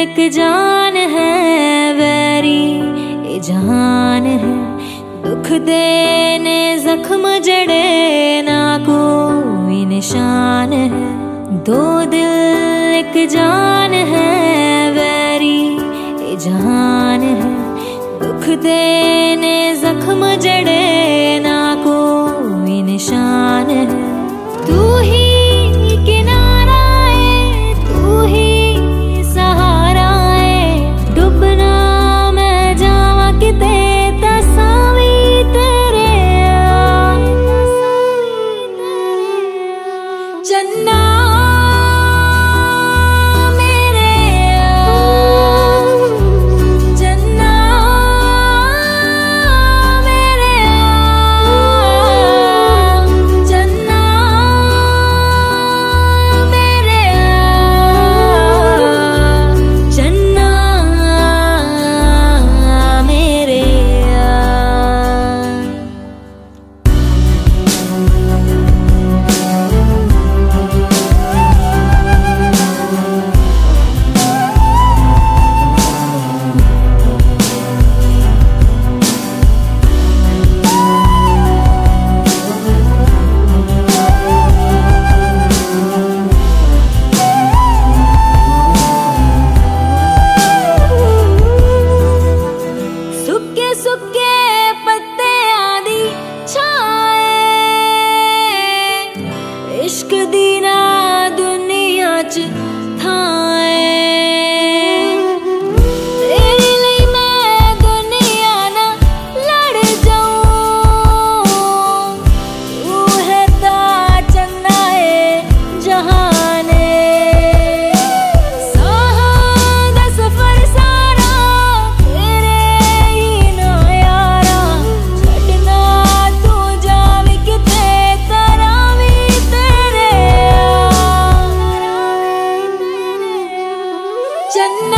एक जान है वैरी ये जहान है, दुख देने जख्म जड़े ना कोई निशान है। दो दिल एक जान है वैरी ये जहान है, दुख देने जख्म जड़े ना कोई निशान है। तू ही किनारा है, तू ही सहारा है, डूबना मैं जावा किते तसावी तेरे चन्ना इश्क दी ना दुनिया च थाए, तेरे लिए मैं दुनिया ना लड़ जाऊं। तू है ता चन्ना है जहाने, साहां दा सफर सारा तेरे ही ना यारा, छड़ना तू जावे किते तरावी चन्ना।